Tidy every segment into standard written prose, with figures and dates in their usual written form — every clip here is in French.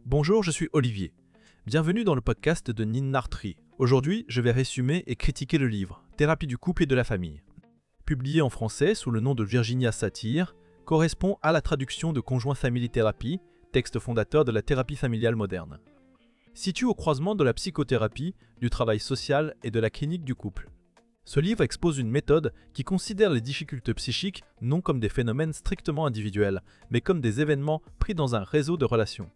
Bonjour, je suis Olivier. Bienvenue dans le podcast de Ninartri. Aujourd'hui, je vais résumer et critiquer le livre « Thérapie du couple et de la famille ». Publié en français sous le nom de Virginia Satir, correspond à la traduction de Conjoint Family Therapy, texte fondateur de la thérapie familiale moderne. Situé au croisement de la psychothérapie, du travail social et de la clinique du couple. Ce livre expose une méthode qui considère les difficultés psychiques non comme des phénomènes strictement individuels, mais comme des événements pris dans un réseau de relations.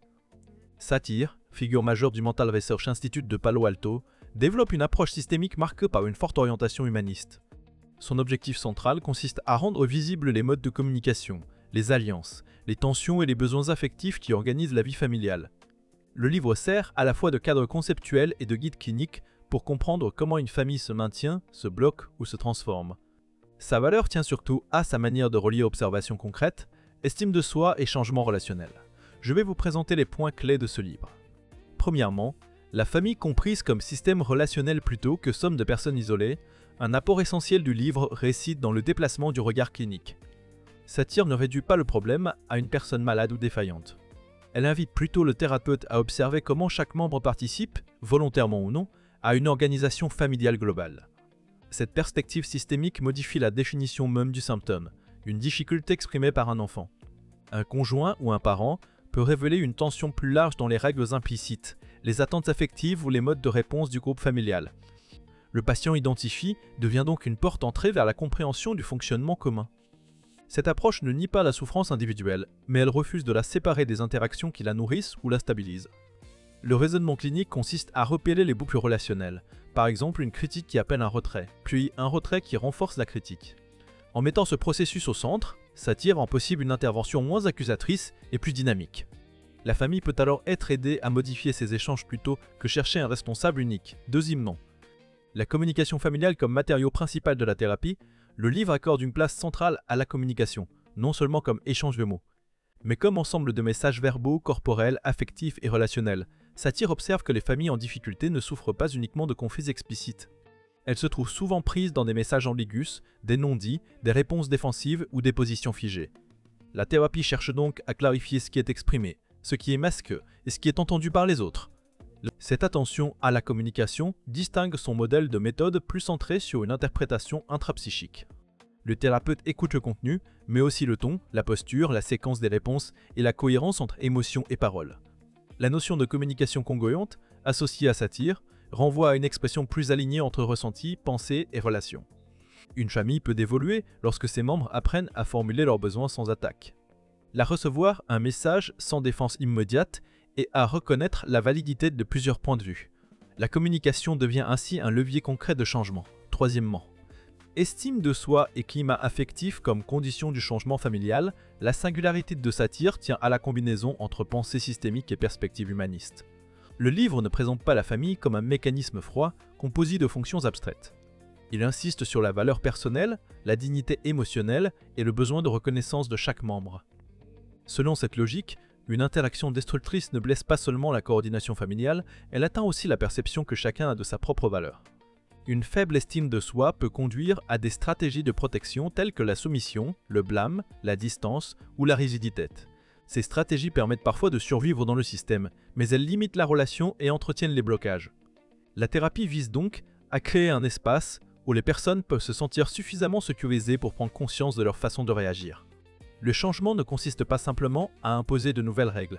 Satir, figure majeure du Mental Research Institute de Palo Alto, développe une approche systémique marquée par une forte orientation humaniste. Son objectif central consiste à rendre visibles les modes de communication, les alliances, les tensions et les besoins affectifs qui organisent la vie familiale. Le livre sert à la fois de cadre conceptuel et de guide clinique pour comprendre comment une famille se maintient, se bloque ou se transforme. Sa valeur tient surtout à sa manière de relier observations concrètes, estime de soi et changement relationnel. Je vais vous présenter les points clés de ce livre. Premièrement, la famille comprise comme système relationnel plutôt que somme de personnes isolées, un apport essentiel du livre réside dans le déplacement du regard clinique. Satir ne réduit pas le problème à une personne malade ou défaillante. Elle invite plutôt le thérapeute à observer comment chaque membre participe, volontairement ou non, à une organisation familiale globale. Cette perspective systémique modifie la définition même du symptôme, une difficulté exprimée par un enfant. Un conjoint ou un parent peut révéler une tension plus large dans les règles implicites, les attentes affectives ou les modes de réponse du groupe familial. Le patient identifié devient donc une porte d'entrée vers la compréhension du fonctionnement commun. Cette approche ne nie pas la souffrance individuelle, mais elle refuse de la séparer des interactions qui la nourrissent ou la stabilisent. Le raisonnement clinique consiste à repérer les boucles relationnelles, par exemple une critique qui appelle un retrait, puis un retrait qui renforce la critique. En mettant ce processus au centre, Satir rend possible une intervention moins accusatrice et plus dynamique. La famille peut alors être aidée à modifier ses échanges plutôt que chercher un responsable unique. Deuxièmement, la communication familiale comme matériau principal de la thérapie, le livre accorde une place centrale à la communication, non seulement comme échange de mots, mais comme ensemble de messages verbaux, corporels, affectifs et relationnels. Satir observe que les familles en difficulté ne souffrent pas uniquement de conflits explicites. Elles se trouvent souvent prises dans des messages ambigus, des non-dits, des réponses défensives ou des positions figées. La thérapie cherche donc à clarifier ce qui est exprimé, ce qui est masqué et ce qui est entendu par les autres. Cette attention à la communication distingue son modèle de méthode plus centré sur une interprétation intrapsychique. Le thérapeute écoute le contenu, mais aussi le ton, la posture, la séquence des réponses et la cohérence entre émotions et paroles. La notion de communication congruente, associée à Satir, renvoie à une expression plus alignée entre ressenti, pensée et relation. Une famille peut évoluer lorsque ses membres apprennent à formuler leurs besoins sans attaque, à recevoir un message sans défense immédiate et à reconnaître la validité de plusieurs points de vue. La communication devient ainsi un levier concret de changement. Troisièmement, estime de soi et climat affectif comme condition du changement familial, la singularité de Satir tient à la combinaison entre pensée systémique et perspective humaniste. Le livre ne présente pas la famille comme un mécanisme froid composé de fonctions abstraites. Il insiste sur la valeur personnelle, la dignité émotionnelle et le besoin de reconnaissance de chaque membre. Selon cette logique, une interaction destructrice ne blesse pas seulement la coordination familiale, elle atteint aussi la perception que chacun a de sa propre valeur. Une faible estime de soi peut conduire à des stratégies de protection telles que la soumission, le blâme, la distance ou la rigidité. Ces stratégies permettent parfois de survivre dans le système, mais elles limitent la relation et entretiennent les blocages. La thérapie vise donc à créer un espace où les personnes peuvent se sentir suffisamment sécurisées pour prendre conscience de leur façon de réagir. Le changement ne consiste pas simplement à imposer de nouvelles règles.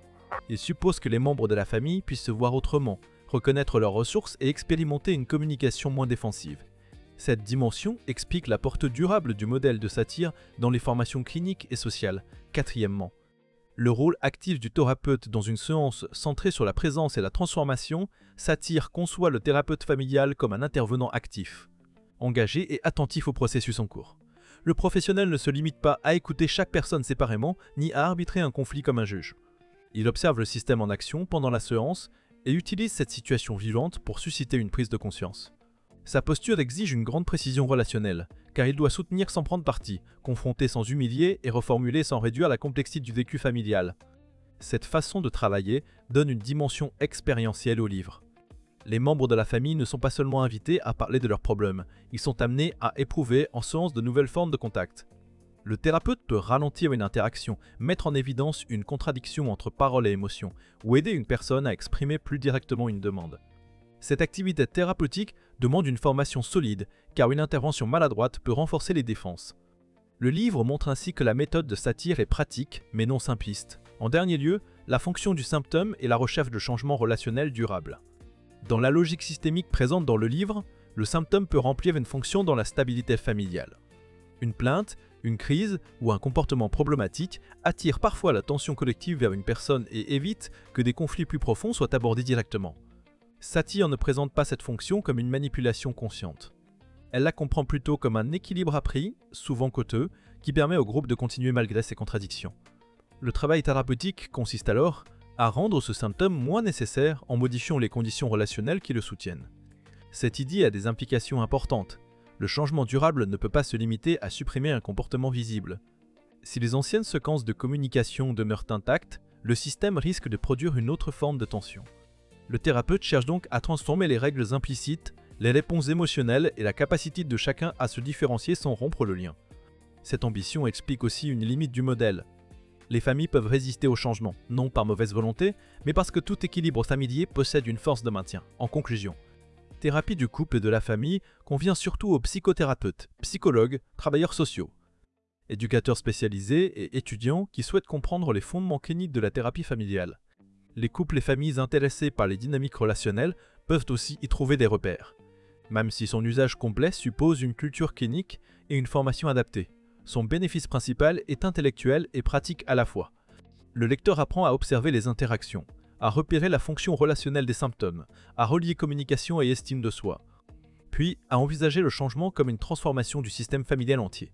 Il suppose que les membres de la famille puissent se voir autrement, reconnaître leurs ressources et expérimenter une communication moins défensive. Cette dimension explique la portée durable du modèle de Satir dans les formations cliniques et sociales. Quatrièmement, le rôle actif du thérapeute dans une séance centrée sur la présence et la transformation, Satir conçoit le thérapeute familial comme un intervenant actif, engagé et attentif au processus en cours. Le professionnel ne se limite pas à écouter chaque personne séparément, ni à arbitrer un conflit comme un juge. Il observe le système en action pendant la séance et utilise cette situation vivante pour susciter une prise de conscience. Sa posture exige une grande précision relationnelle, car il doit soutenir sans prendre parti, confronter sans humilier et reformuler sans réduire la complexité du vécu familial. Cette façon de travailler donne une dimension expérientielle au livre. Les membres de la famille ne sont pas seulement invités à parler de leurs problèmes, ils sont amenés à éprouver en séance de nouvelles formes de contact. Le thérapeute peut ralentir une interaction, mettre en évidence une contradiction entre parole et émotion, ou aider une personne à exprimer plus directement une demande. Cette activité thérapeutique demande une formation solide, car une intervention maladroite peut renforcer les défenses. Le livre montre ainsi que la méthode de Satir est pratique, mais non simpliste. En dernier lieu, la fonction du symptôme est la recherche de changements relationnels durables. Dans la logique systémique présente dans le livre, le symptôme peut remplir une fonction dans la stabilité familiale. Une plainte, une crise ou un comportement problématique attire parfois l'attention collective vers une personne et évite que des conflits plus profonds soient abordés directement. Satir ne présente pas cette fonction comme une manipulation consciente. Elle la comprend plutôt comme un équilibre appris, souvent coûteux, qui permet au groupe de continuer malgré ses contradictions. Le travail thérapeutique consiste alors à rendre ce symptôme moins nécessaire en modifiant les conditions relationnelles qui le soutiennent. Cette idée a des implications importantes. Le changement durable ne peut pas se limiter à supprimer un comportement visible. Si les anciennes séquences de communication demeurent intactes, le système risque de produire une autre forme de tension. Le thérapeute cherche donc à transformer les règles implicites, les réponses émotionnelles et la capacité de chacun à se différencier sans rompre le lien. Cette ambition explique aussi une limite du modèle. Les familles peuvent résister au changement, non par mauvaise volonté, mais parce que tout équilibre familier possède une force de maintien. En conclusion, thérapie du couple et de la famille convient surtout aux psychothérapeutes, psychologues, travailleurs sociaux, éducateurs spécialisés et étudiants qui souhaitent comprendre les fondements cliniques de la thérapie familiale. Les couples et familles intéressés par les dynamiques relationnelles peuvent aussi y trouver des repères. Même si son usage complet suppose une culture clinique et une formation adaptée, son bénéfice principal est intellectuel et pratique à la fois. Le lecteur apprend à observer les interactions, à repérer la fonction relationnelle des symptômes, à relier communication et estime de soi, puis à envisager le changement comme une transformation du système familial entier.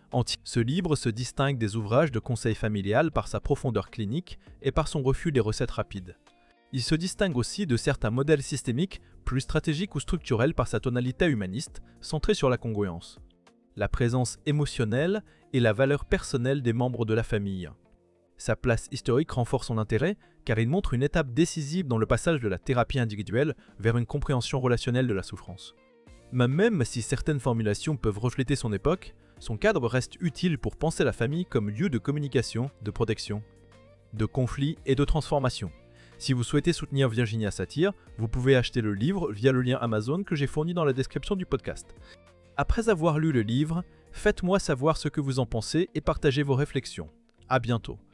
Ce livre se distingue des ouvrages de conseil familial par sa profondeur clinique et par son refus des recettes rapides. Il se distingue aussi de certains modèles systémiques plus stratégiques ou structurels par sa tonalité humaniste, centrée sur la congruence, la présence émotionnelle et la valeur personnelle des membres de la famille. Sa place historique renforce son intérêt car il montre une étape décisive dans le passage de la thérapie individuelle vers une compréhension relationnelle de la souffrance. Même si certaines formulations peuvent refléter son époque, son cadre reste utile pour penser la famille comme lieu de communication, de protection, de conflit et de transformation. Si vous souhaitez soutenir Virginia Satir, vous pouvez acheter le livre via le lien Amazon que j'ai fourni dans la description du podcast. Après avoir lu le livre, faites-moi savoir ce que vous en pensez et partagez vos réflexions. À bientôt.